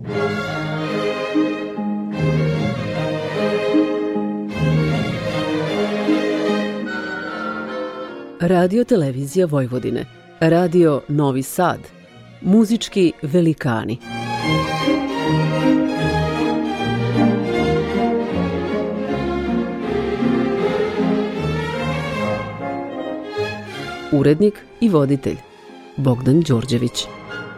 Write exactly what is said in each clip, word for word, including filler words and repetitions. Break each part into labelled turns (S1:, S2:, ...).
S1: Radio Televizija Vojvodine, Radio Novi Sad, muzički velikani. Urednik i voditelj Bogdan Đorđević.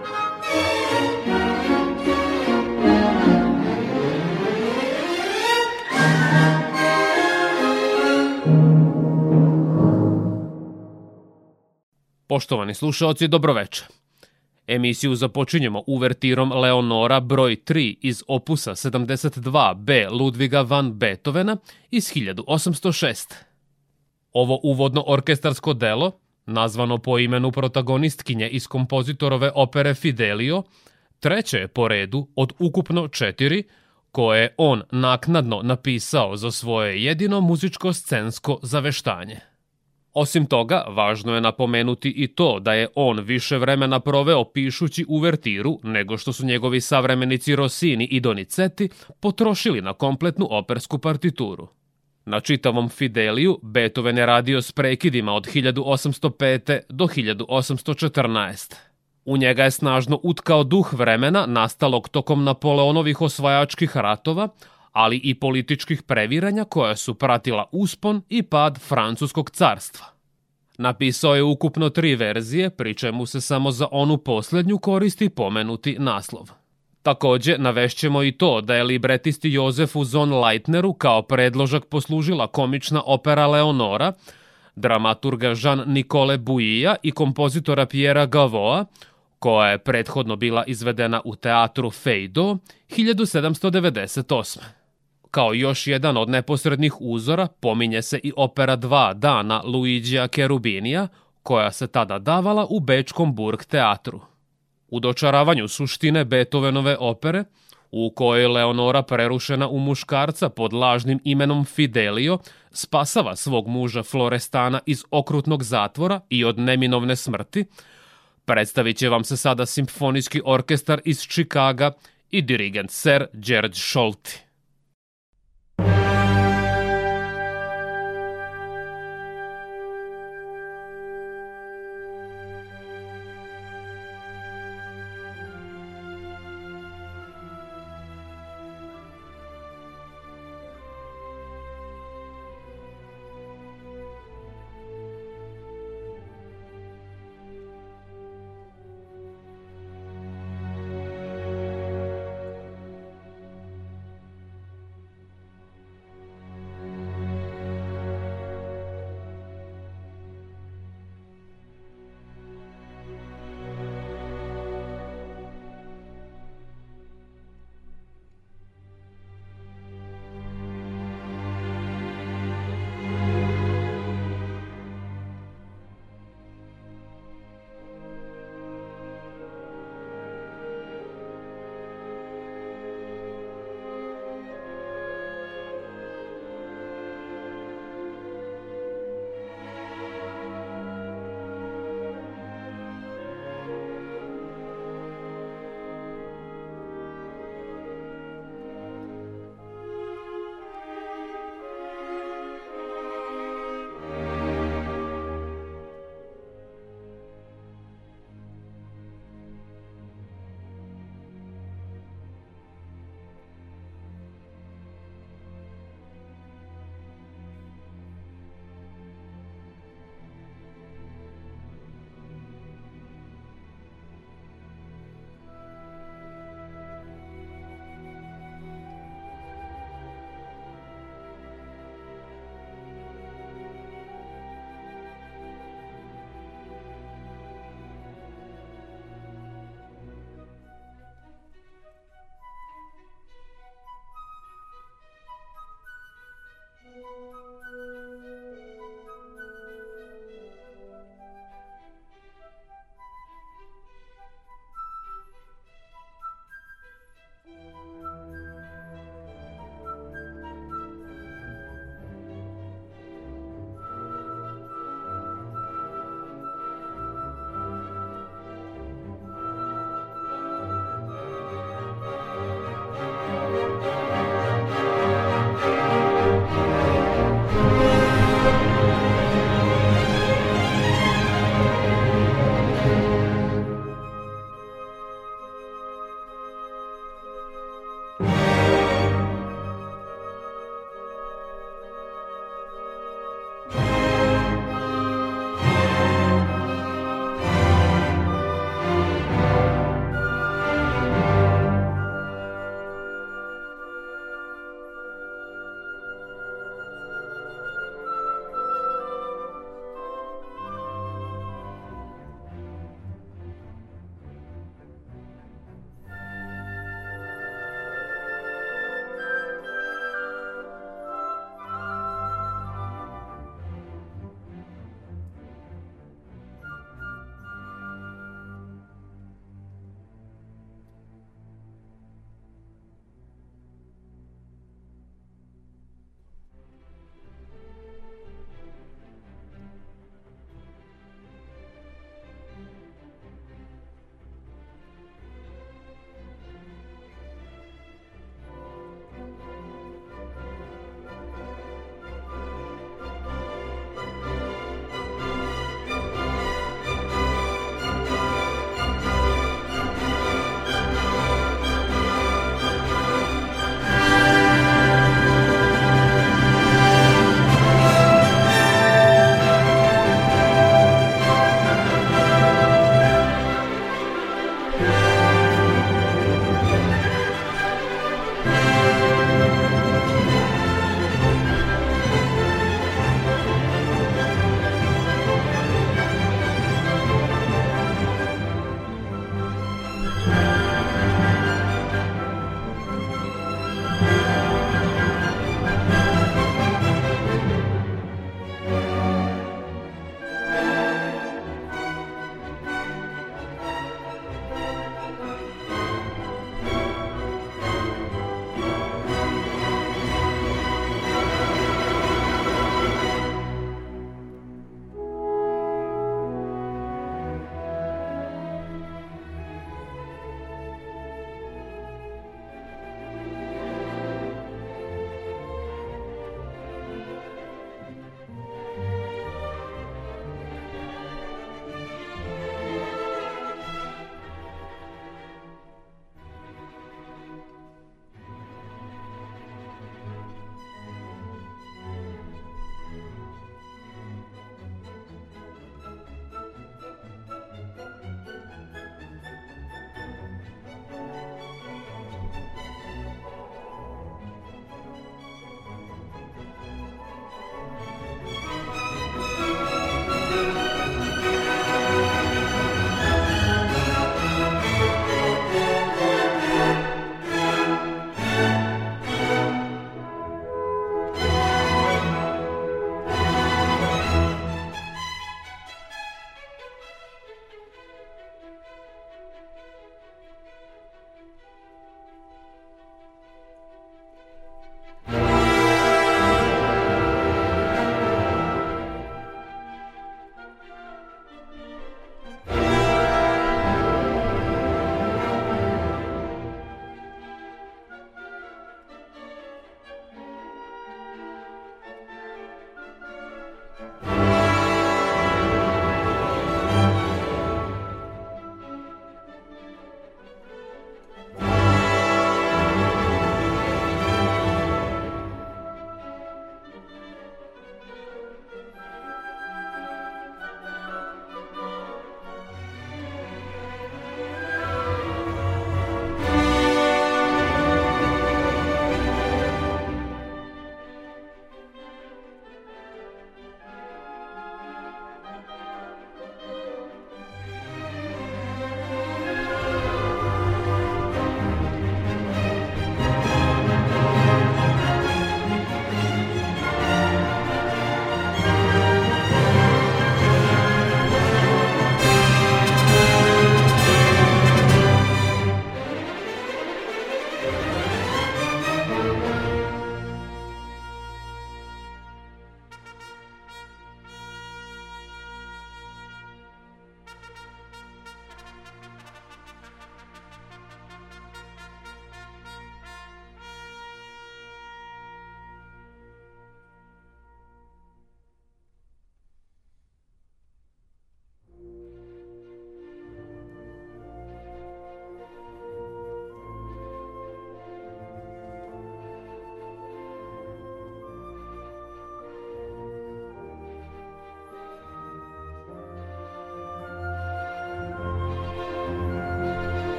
S2: Poštovani slušaoci, dobroveče. Emisiju započinjemo uvertirom Leonora broj tri iz opusa sedamdeset dva be Ludviga van Beethovena iz hiljadu osamsto šeste. Ovo uvodno orkestarsko delo, nazvano po imenu protagonistkinje iz kompozitorove opere Fidelio, treće je po redu od ukupno četiri, koje je on naknadno napisao za svoje jedino muzičko-scensko zaveštanje. Osim toga, važno je napomenuti i to da je on više vremena proveo pišući uvertiru nego što su njegovi savremenici Rossini i Donizetti potrošili na kompletnu opersku partituru. Na čitavom Fideliju Beethoven je radio s prekidima od hiljadu osamsto pete do hiljadu osamsto četrnaeste. U njega je snažno utkao duh vremena nastalog tokom Napoleonovih osvajačkih ratova, ali i političkih previranja koja su pratila uspon i pad Francuskog carstva. Napisao je ukupno tri verzije, pri čemu se samo za onu posljednju koristi pomenuti naslov. Također, navešćemo i to da je libretisti Jozefu Sonnleitneru kao predložak poslužila komična opera Leonora, dramaturga Jean-Nicole Bouillia i kompozitora Pierra Gavoa, koja je prethodno bila izvedena u teatru Feydeau hiljadu sedamsto devedeset osme. Kao još jedan od neposrednih uzora pominje se i opera Dva dana Luigija Cherubinija, koja se tada davala u bečkom Burg teatru. U dočaravanju suštine Beethovenove opere, u kojoj je Leonora prerušena u muškarca pod lažnim imenom Fidelio, spasava svog muža Florestana iz okrutnog zatvora i od neminovne smrti, predstavit će vam se sada simfonijski orkestar iz Čikaga i dirigent Sir George Scholti.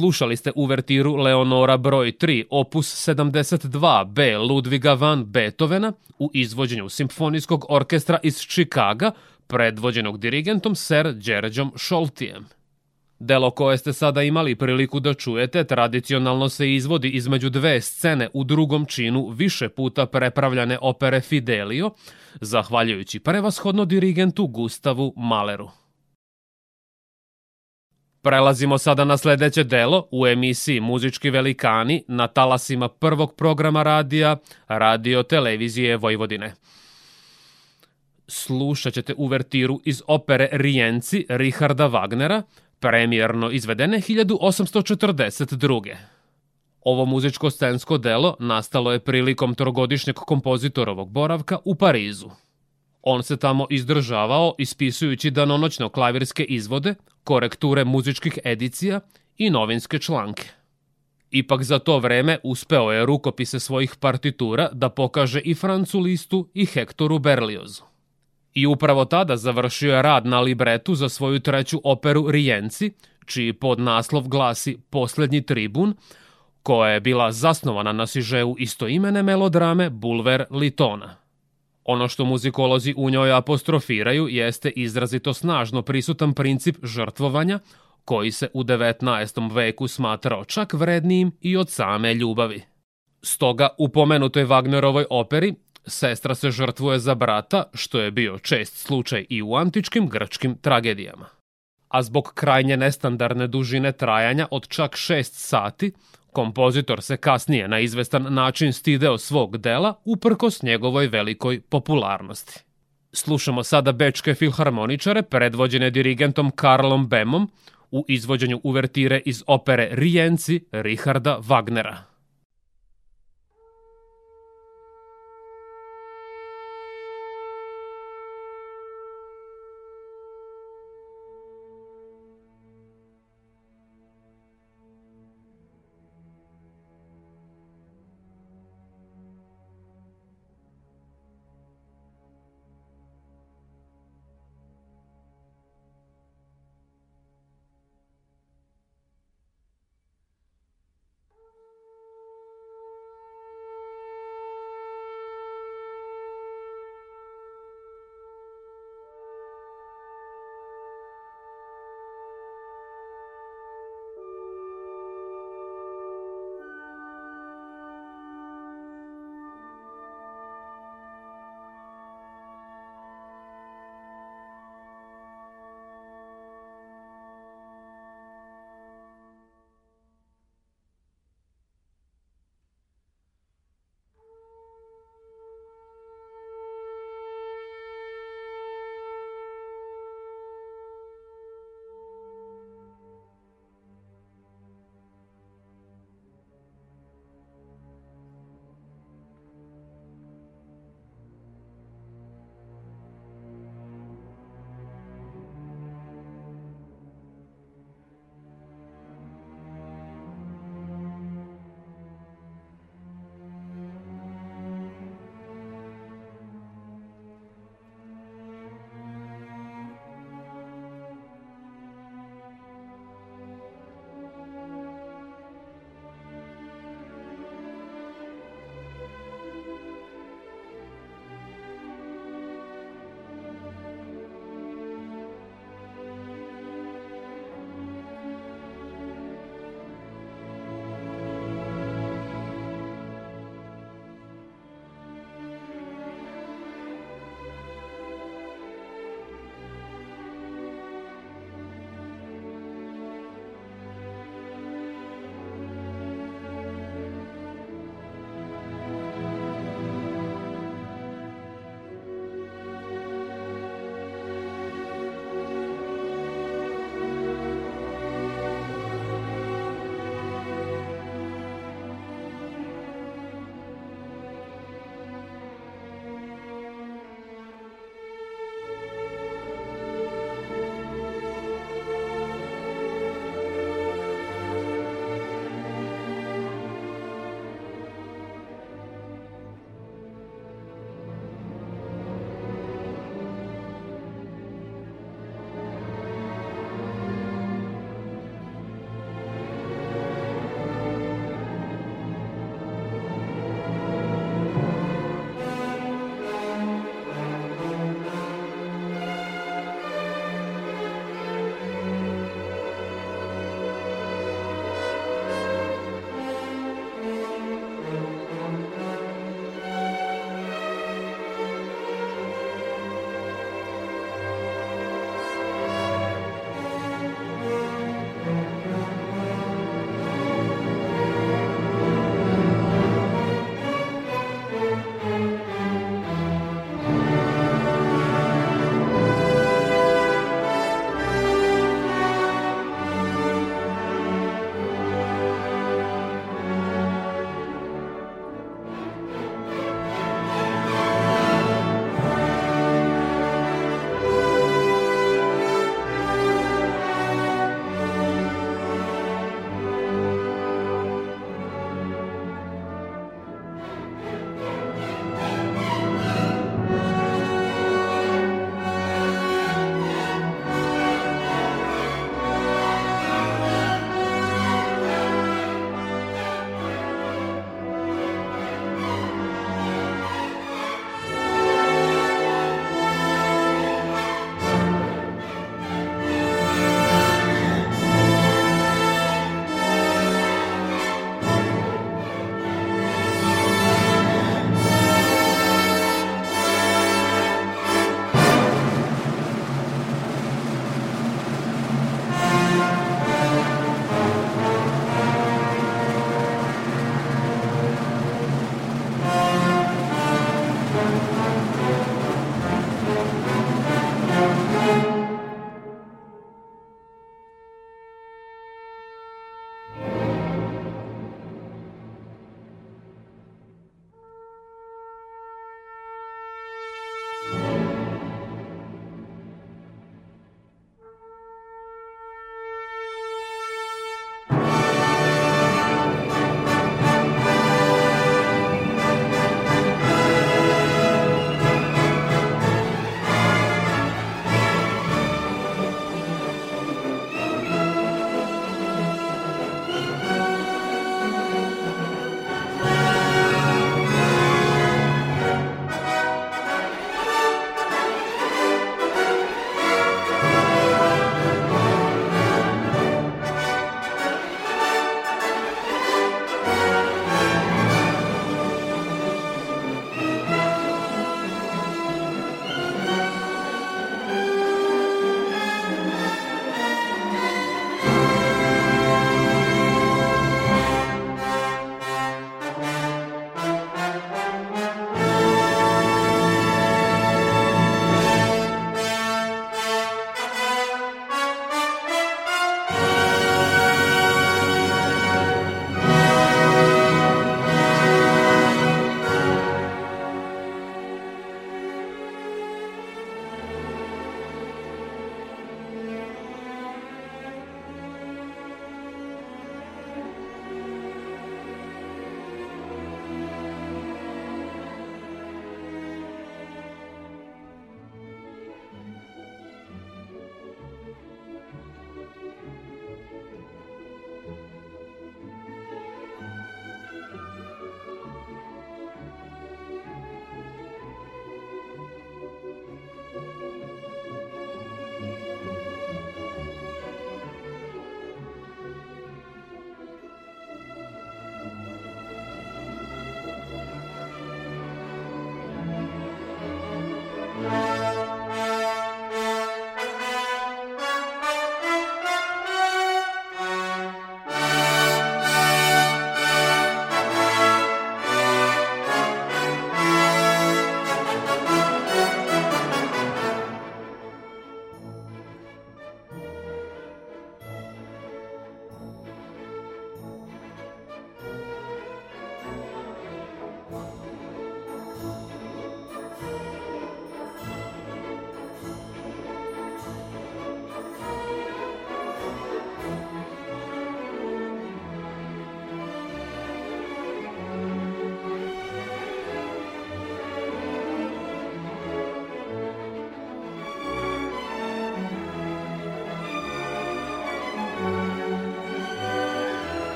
S2: Slušali ste uvertiru Leonora broj tri, opus sedamdeset dva B Ludviga van Beethovena u izvođenju Simfonijskog orkestra iz Čikaga, predvođenog dirigentom Sir Đerđom Šoltijem. Delo koje ste sada imali priliku da čujete tradicionalno se izvodi između dve scene u drugom činu više puta prepravljane opere Fidelio, zahvaljujući prevashodno dirigentu Gustavu Mahleru. Prelazimo sada na sledeće delo u emisiji Muzički velikani na talasima prvog programa radija Radio Televizije Vojvodine. Slušat ćete uvertiru iz opere Rijenci Richarda Wagnera, premijerno izvedene hiljadu osamsto četrdeset druge. Ovo muzičko-scensko delo nastalo je prilikom trogodišnjeg kompozitorovog boravka u Parizu. On se tamo izdržavao ispisujući danonoćno klavirske izvode, korekture muzičkih edicija i novinske članke. Ipak za to vreme uspeo je rukopise svojih partitura da pokaže i Francu Listu i Hektoru Berliozu. I upravo tada završio je rad na libretu za svoju treću operu Rijenci, čiji podnaslov glasi Poslednji tribun, koja je bila zasnovana na sižeu istoimene melodrame Bulwer Lyttona. Ono što muzikolozi u njoj apostrofiraju jeste izrazito snažno prisutan princip žrtvovanja, koji se u devetnaestom veku smatrao čak vrednijim i od same ljubavi. Stoga u pomenutoj Wagnerovoj operi sestra se žrtvuje za brata, što je bio čest slučaj i u antičkim grčkim tragedijama. A zbog krajnje nestandardne dužine trajanja od čak šest sati, kompozitor se kasnije na izvestan način stideo svog dela uprkos njegovoj velikoj popularnosti. Slušamo sada bečke filharmoničare predvođene dirigentom Karlom Böhmom u izvođenju uvertire iz opere Rijenci Richarda Wagnera.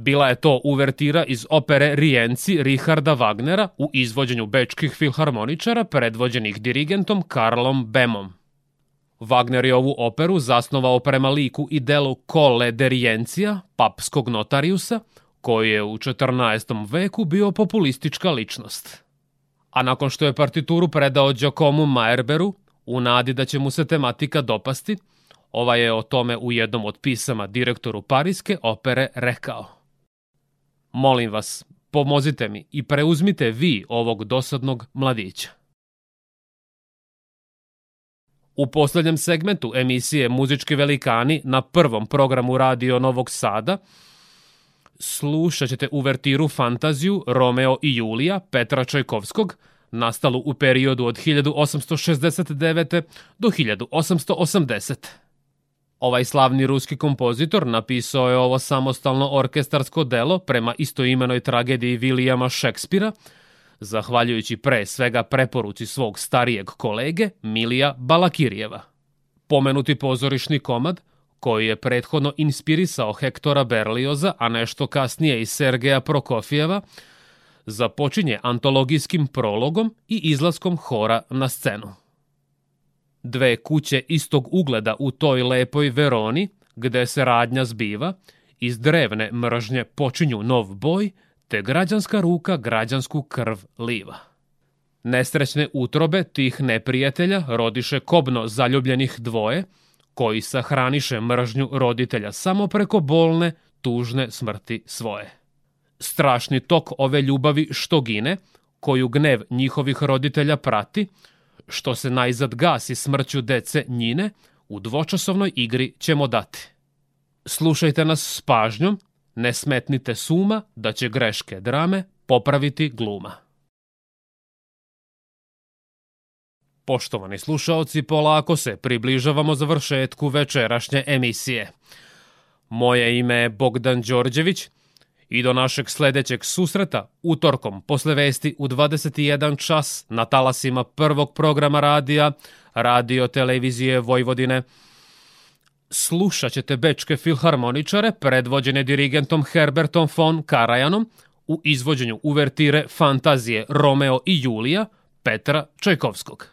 S2: Bila je to uvertira iz opere Rienci Richarda Wagnera u izvođenju bečkih filharmoničara predvođenih dirigentom Karlom Böhmom. Wagner je ovu operu zasnovao prema liku i delu Colle de Riencija, papskog notariusa, koji je u četrnaestom veku bio populistička ličnost. A nakon što je partituru predao Giacomu Meyerbeeru, u nadi da će mu se tematika dopasti, ovaj je o tome u jednom od pisama direktoru Pariske opere rekao: Molim vas, pomozite mi i preuzmite vi ovog dosadnog mladića. U posljednjem segmentu emisije Muzički velikani na prvom programu Radio Novog Sada slušat ćete uvertiru Fantaziju Romeo i Julija Petra Čajkovskog, nastalu u periodu od hiljadu osamsto šezdeset devete. do hiljadu osamsto osamdesete. Ovaj slavni ruski kompozitor napisao je ovo samostalno orkestarsko delo prema istoimenoj tragediji Williama Shakespearea, zahvaljujući pre svega preporuci svog starijeg kolege Milija Balakirjeva. Pomenuti pozorišni komad, koji je prethodno inspirisao Hektora Berlioza, a nešto kasnije i Sergeja Prokofijeva, započinje antologijskim prologom i izlaskom hora na scenu. Dve kuće istog ugleda u toj lepoj Veroni, gde se radnja zbiva, iz drevne mržnje počinju nov boj, te građanska ruka građansku krv liva. Nesrećne utrobe tih neprijatelja rodiše kobno zaljubljenih dvoje, koji sahraniše mržnju roditelja samo preko bolne, tužne smrti svoje. Strašni tok ove ljubavi što gine, koju gnev njihovih roditelja prati, što se najzad gasi smrću dece njine, u dvočasovnoj igri ćemo dati. Slušajte nas s pažnjom, ne smetnite suma da će greške drame popraviti gluma. Poštovani slušaoci, polako se približavamo završetku večerašnje emisije. Moje ime je Bogdan Đorđević i do našeg sledećeg susreta utorkom posle vesti u dvadeset jedan čas na talasima prvog programa radija, Radio televizije Vojvodine. Slušat ćete bečke filharmoničare predvođene dirigentom Herbertom von Karajanom u izvođenju uvertire Fantazije Romeo i Julija Petra Čajkovskog.